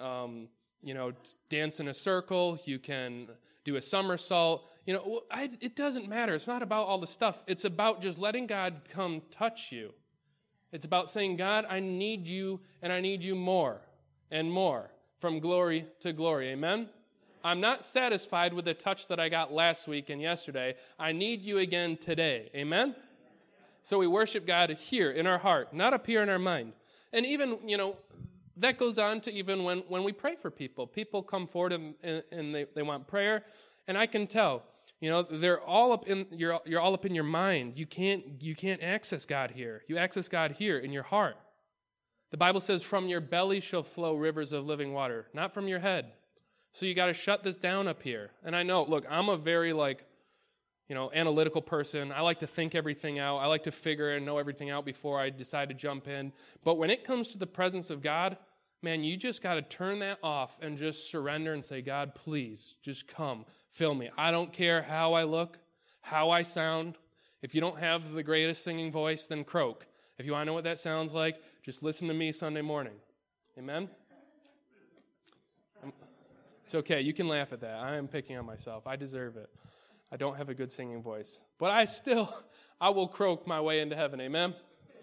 dance in a circle. You can do a somersault. It doesn't matter. It's not about all the stuff. It's about just letting God come touch you. It's about saying, God, I need you, and I need you more and more, from glory to glory. Amen? I'm not satisfied with the touch that I got last week and yesterday. I need you again today. Amen? So we worship God here in our heart, not up here in our mind. And even, that goes on to even when we pray for people. People come forward and they want prayer. And I can tell, they're all up in, you're all up in your mind. You can't access God here. You access God here in your heart. The Bible says, from your belly shall flow rivers of living water, not from your head. So you got to shut this down up here. And I know, look, I'm a very analytical person. I like to think everything out. I like to figure and know everything out before I decide to jump in. But when it comes to the presence of God, man, you just got to turn that off and just surrender and say, God, please, just come, fill me. I don't care how I look, how I sound. If you don't have the greatest singing voice, then croak. If you want to know what that sounds like, just listen to me Sunday morning. Amen? It's okay. You can laugh at that. I am picking on myself. I deserve it. I don't have a good singing voice. But I will croak my way into heaven. Amen?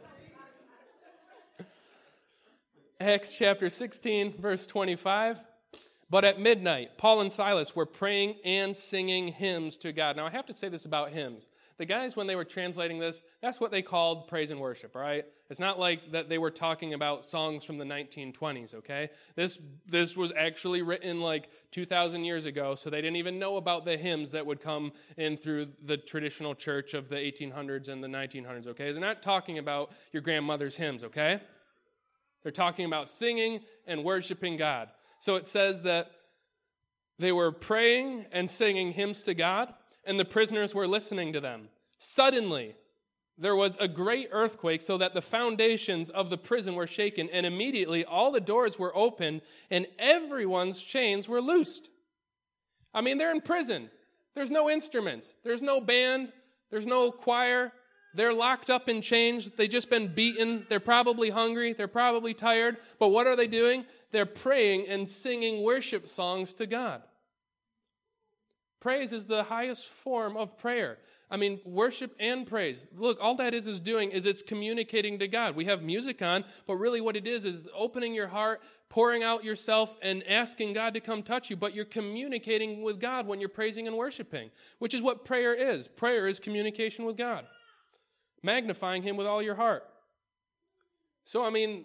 Acts chapter 16, verse 25. But at midnight, Paul and Silas were praying and singing hymns to God. Now, I have to say this about hymns. The guys, when they were translating this, that's what they called praise and worship, all right? It's not like that they were talking about songs from the 1920s, okay? This was actually written 2,000 years ago, so they didn't even know about the hymns that would come in through the traditional church of the 1800s and the 1900s, okay? They're not talking about your grandmother's hymns, okay? They're talking about singing and worshiping God. So it says that they were praying and singing hymns to God, and the prisoners were listening to them. Suddenly, there was a great earthquake so that the foundations of the prison were shaken, and immediately all the doors were open and everyone's chains were loosed. They're in prison. There's no instruments. There's no band. There's no choir. They're locked up in chains. They've just been beaten. They're probably hungry. They're probably tired. But what are they doing? They're praying and singing worship songs to God. Praise is the highest form of prayer. Worship and praise. Look, all that is doing is it's communicating to God. We have music on, but really what it is opening your heart, pouring out yourself, and asking God to come touch you. But you're communicating with God when you're praising and worshiping, which is what prayer is. Prayer is communication with God. Magnifying him with all your heart. So,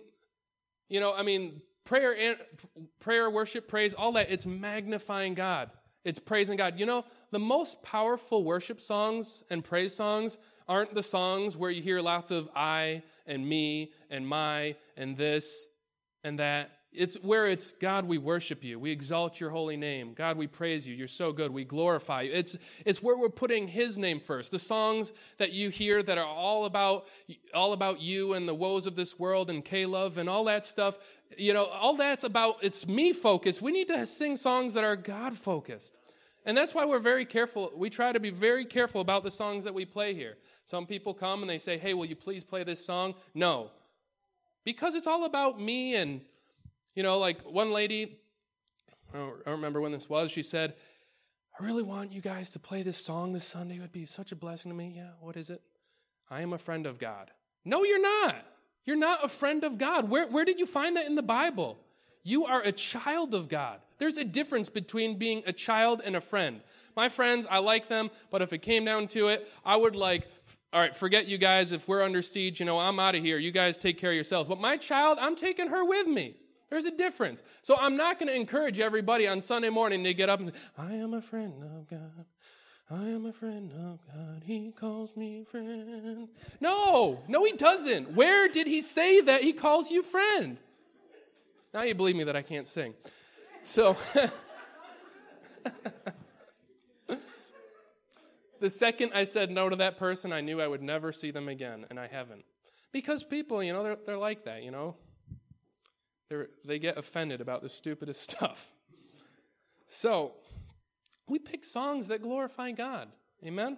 prayer, worship, praise, all that, it's magnifying God. It's praising God. The most powerful worship songs and praise songs aren't the songs where you hear lots of I and me and my and this and that. It's where it's, God, we worship you. We exalt your holy name. God, we praise you. You're so good. We glorify you. It's where we're putting his name first. The songs that you hear that are all about you and the woes of this world and K-Love and all that stuff, all that's about, it's me focused. We need to sing songs that are God focused. And that's why we're very careful. We try to be very careful about the songs that we play here. Some people come and they say, hey, will you please play this song? No. Because it's all about me and, like one lady, I don't remember when this was, she said, I really want you guys to play this song this Sunday. It would be such a blessing to me. Yeah, what is it? I am a friend of God. No, you're not. You're not a friend of God. Where did you find that in the Bible? You are a child of God. There's a difference between being a child and a friend. My friends, I like them, but if it came down to it, I would all right, forget you guys. If we're under siege, I'm out of here. You guys take care of yourselves. But my child, I'm taking her with me. There's a difference. So I'm not going to encourage everybody on Sunday morning to get up and say, I am a friend of God. I am a friend of God. He calls me friend. No, he doesn't. Where did he say that he calls you friend? Now you believe me that I can't sing. So the second I said no to that person, I knew I would never see them again, and I haven't. Because people, they're like that, They get offended about the stupidest stuff. So we pick songs that glorify God. Amen?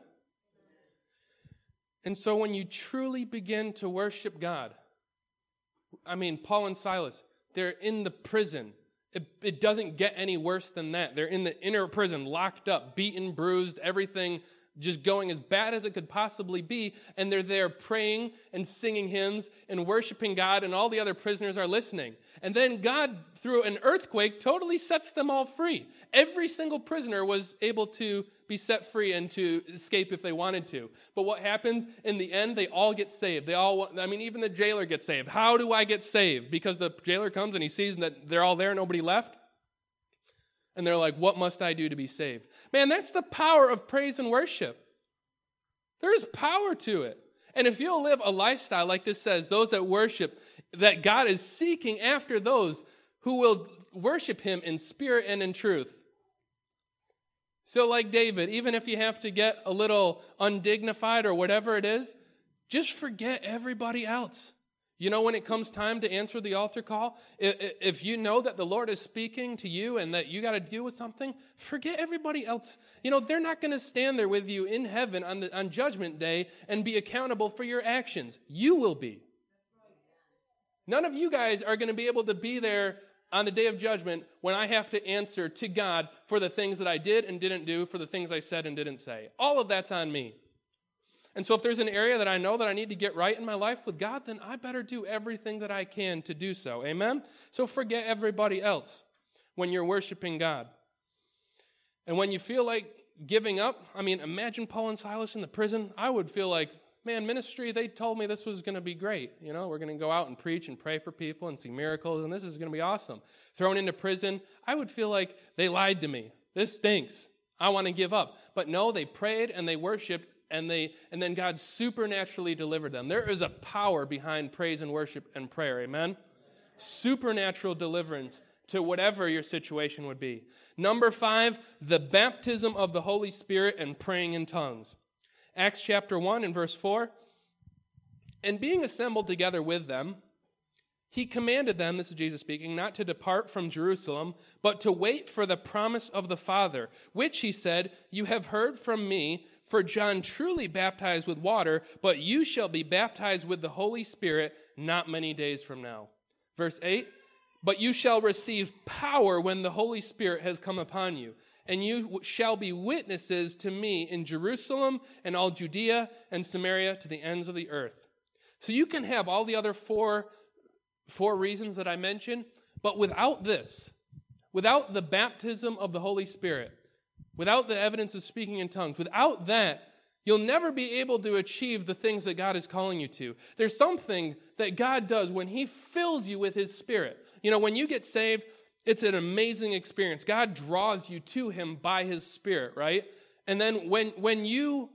And so when you truly begin to worship God, Paul and Silas, they're in the prison. It doesn't get any worse than that. They're in the inner prison, locked up, beaten, bruised, everything just going as bad as it could possibly be. And they're there praying and singing hymns and worshiping God, and all the other prisoners are listening. And then God, through an earthquake, totally sets them all free. Every single prisoner was able to be set free and to escape if they wanted to. But what happens in the end? They all get saved. Even the jailer gets saved. How do I get saved? Because the jailer comes and he sees that they're all there, nobody left. And they're like, what must I do to be saved? Man, that's the power of praise and worship. There's power to it. And if you'll live a lifestyle like this says, those that worship, that God is seeking after those who will worship him in spirit and in truth. So like David, even if you have to get a little undignified or whatever it is, just forget everybody else. When it comes time to answer the altar call, if you know that the Lord is speaking to you and that you got to deal with something, forget everybody else. They're not going to stand there with you in heaven on Judgment Day and be accountable for your actions. You will be. None of you guys are going to be able to be there on the day of judgment when I have to answer to God for the things that I did and didn't do, for the things I said and didn't say. All of that's on me. And so if there's an area that I know that I need to get right in my life with God, then I better do everything that I can to do so. Amen? So forget everybody else when you're worshiping God. And when you feel like giving up, imagine Paul and Silas in the prison. I would feel like, man, ministry, they told me this was going to be great. We're going to go out and preach and pray for people and see miracles, and this is going to be awesome. Thrown into prison, I would feel like they lied to me. This stinks. I want to give up. But no, they prayed and they worshiped, and then God supernaturally delivered them. There is a power behind praise and worship and prayer, amen? Supernatural deliverance to whatever your situation would be. Number 5, the baptism of the Holy Spirit and praying in tongues. Acts chapter 1 and verse 4, and being assembled together with them, he commanded them, this is Jesus speaking, not to depart from Jerusalem, but to wait for the promise of the Father, which, he said, you have heard from me, for John truly baptized with water, but you shall be baptized with the Holy Spirit not many days from now. Verse 8, but you shall receive power when the Holy Spirit has come upon you, and you shall be witnesses to me in Jerusalem and all Judea and Samaria to the ends of the earth. So you can have all the other four reasons that I mentioned, but without this, without the baptism of the Holy Spirit, without the evidence of speaking in tongues, without that, you'll never be able to achieve the things that God is calling you to. There's something that God does when he fills you with his Spirit. When you get saved, it's an amazing experience. God draws you to him by his Spirit, right? And then when you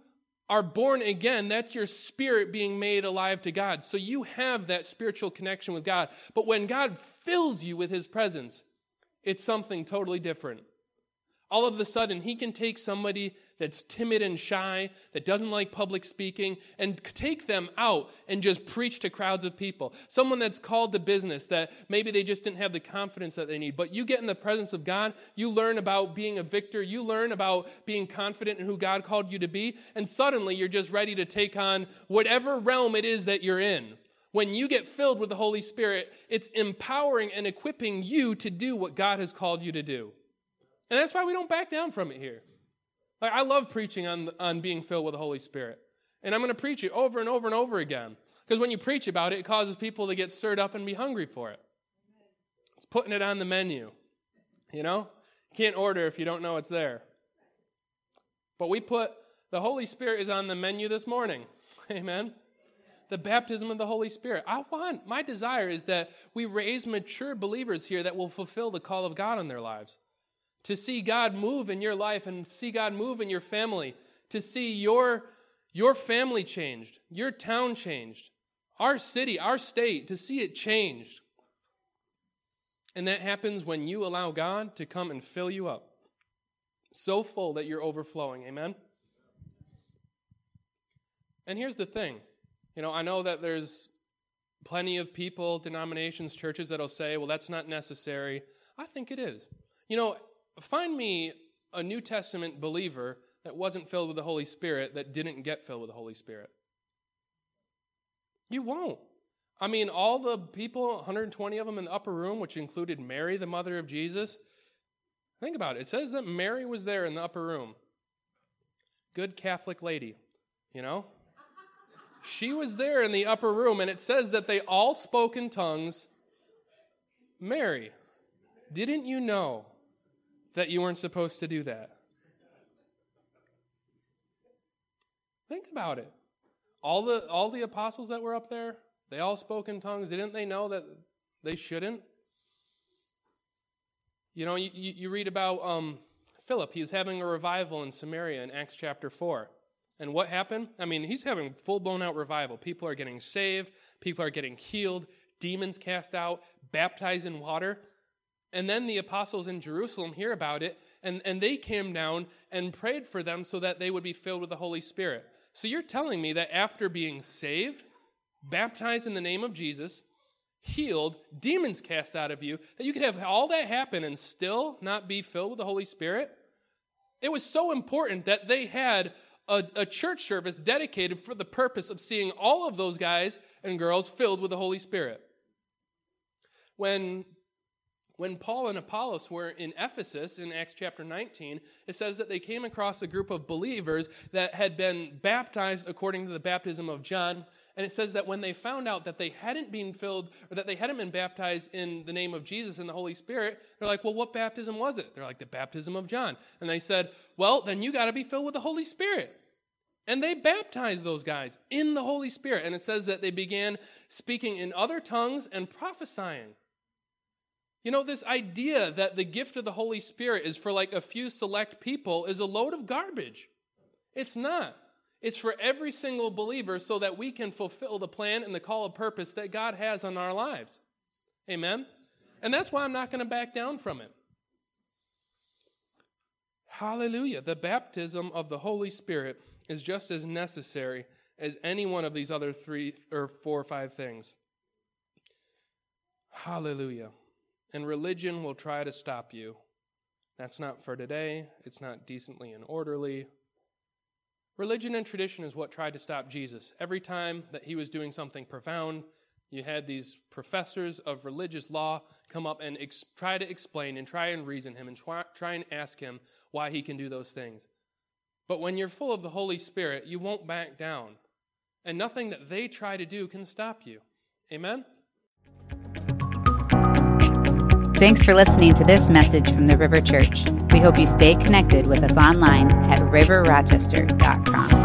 are born again, that's your spirit being made alive to God. So you have that spiritual connection with God. But when God fills you with his presence, it's something totally different. All of a sudden, he can take somebody that's timid and shy, that doesn't like public speaking, and take them out and just preach to crowds of people. Someone that's called to business that maybe they just didn't have the confidence that they need. But you get in the presence of God, you learn about being a victor, you learn about being confident in who God called you to be, and suddenly you're just ready to take on whatever realm it is that you're in. When you get filled with the Holy Spirit, it's empowering and equipping you to do what God has called you to do. And that's why we don't back down from it here. Like, I love preaching on being filled with the Holy Spirit. And I'm going to preach it over and over and over again. Because when you preach about it, it causes people to get stirred up and be hungry for it. It's putting it on the menu. You know? You can't order if you don't know it's there. But the Holy Spirit is on the menu this morning. Amen? The baptism of the Holy Spirit. My desire is that we raise mature believers here that will fulfill the call of God in their lives. To see God move in your life and see God move in your family. To see your family changed, your town changed, our city, our state, to see it changed. And that happens when you allow God to come and fill you up. So full that you're overflowing. Amen? And here's the thing. You know, I know that there's plenty of people, denominations, churches that'll say, well, that's not necessary. I think it is. You know, find me a New Testament believer that wasn't filled with the Holy Spirit that didn't get filled with the Holy Spirit. You won't. I mean, all the people, 120 of them in the upper room, which included Mary, the mother of Jesus. Think about it. It says that Mary was there in the upper room. Good Catholic lady, you know? She was there in the upper room, and it says that they all spoke in tongues. Mary, didn't you know that you weren't supposed to do that? Think about it. All the apostles that were up there, they all spoke in tongues. Didn't they know that they shouldn't? You know, you read about Philip. He was having a revival in Samaria in Acts chapter 4. And what happened? I mean, he's having full-blown out revival. People are getting saved. People are getting healed. Demons cast out. Baptized in water. And then the apostles in Jerusalem hear about it, and they came down and prayed for them so that they would be filled with the Holy Spirit. So you're telling me that after being saved, baptized in the name of Jesus, healed, demons cast out of you, that you could have all that happen and still not be filled with the Holy Spirit? It was so important that they had a church service dedicated for the purpose of seeing all of those guys and girls filled with the Holy Spirit. When Paul and Apollos were in Ephesus in Acts chapter 19, it says that they came across a group of believers that had been baptized according to the baptism of John. And it says that when they found out that they hadn't been filled, or that they hadn't been baptized in the name of Jesus and the Holy Spirit, they're like, well, what baptism was it? They're like, the baptism of John. And they said, well, then you got to be filled with the Holy Spirit. And they baptized those guys in the Holy Spirit. And it says that they began speaking in other tongues and prophesying. You know, this idea that the gift of the Holy Spirit is for like a few select people is a load of garbage. It's not. It's for every single believer so that we can fulfill the plan and the call of purpose that God has on our lives. Amen? And that's why I'm not going to back down from it. Hallelujah. The baptism of the Holy Spirit is just as necessary as any one of these other 3 or 4 or 5 things. Hallelujah. And religion will try to stop you. That's not for today. It's not decently and orderly. Religion and tradition is what tried to stop Jesus. Every time that he was doing something profound, you had these professors of religious law come up and try to explain and try and reason him and try and ask him why he can do those things. But when you're full of the Holy Spirit, you won't back down. And nothing that they try to do can stop you. Amen? Thanks for listening to this message from the River Church. We hope you stay connected with us online at riverrochester.com.